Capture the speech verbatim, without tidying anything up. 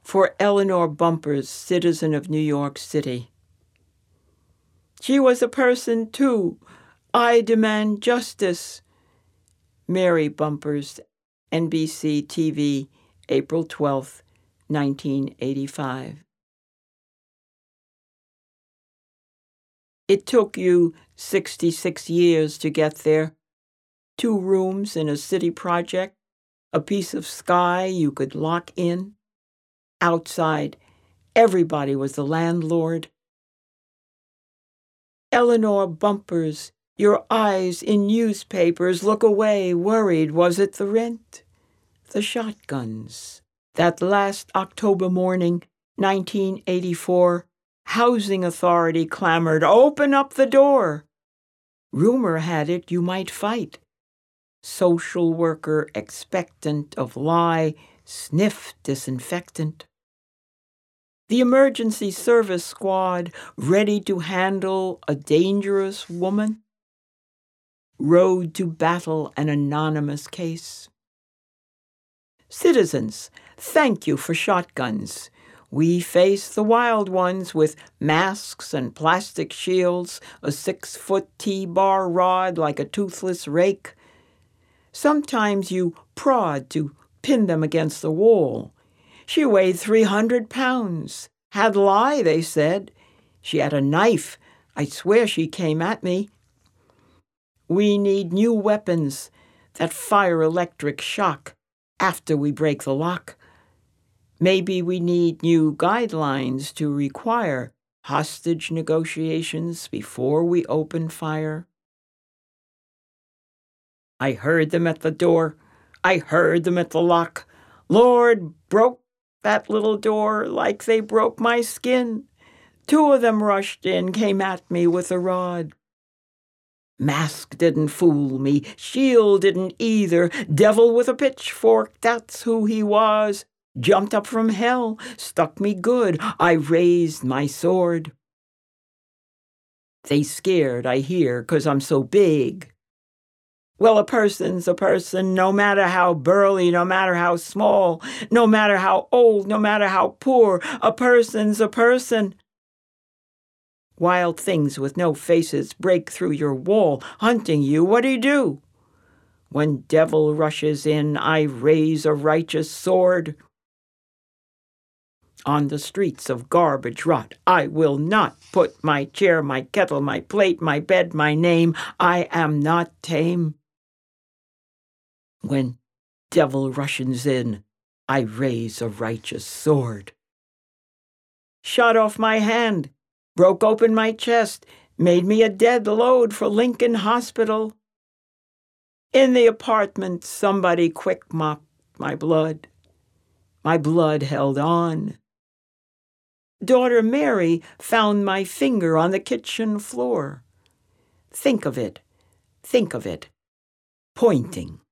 for Eleanor Bumpurs, citizen of New York City. She was a person, too. I demand justice. Mary Bumpurs, N B C T V, April twelfth, nineteen eighty-five. It took you sixty-six years to get there. Two rooms in a city project, a piece of sky you could lock in. Outside, everybody was the landlord. Eleanor Bumpurs, your eyes in newspapers look away, worried. Was it the rent? The shotguns. That last October morning, nineteen eighty-four, Housing Authority clamored, "Open up the door." Rumor had it you might fight. Social worker expectant of lie, sniff disinfectant. The emergency service squad ready to handle a dangerous woman. Rode to battle an anonymous case. Citizens, thank you for shotguns. We face the wild ones with masks and plastic shields, a six-foot T-bar rod like a toothless rake. Sometimes you prod to pin them against the wall. She weighed three hundred pounds. Had lie, they said. She had a knife. I swear she came at me. We need new weapons that fire electric shock after we break the lock. Maybe we need new guidelines to require hostage negotiations before we open fire. I heard them at the door. I heard them at the lock. Lord, broke that little door like they broke my skin. Two of them rushed in, came at me with a rod. Mask didn't fool me. Shield didn't either. Devil with a pitchfork, that's who he was. Jumped up from hell, stuck me good. I raised my sword. They scared, I hear, 'cause I'm so big. Well, a person's a person, no matter how burly, no matter how small, no matter how old, no matter how poor. A person's a person. Wild things with no faces break through your wall, hunting you. What do you do? When devil rushes in, I raise a righteous sword. On the streets of garbage rot, I will not put my chair, my kettle, my plate, my bed, my name. I am not tame. When devil rushes in, I raise a righteous sword. Shot off my hand, broke open my chest, made me a dead load for Lincoln Hospital. In the apartment, somebody quick mopped my blood. My blood held on. Daughter Mary found my finger on the kitchen floor. Think of it, think of it, pointing.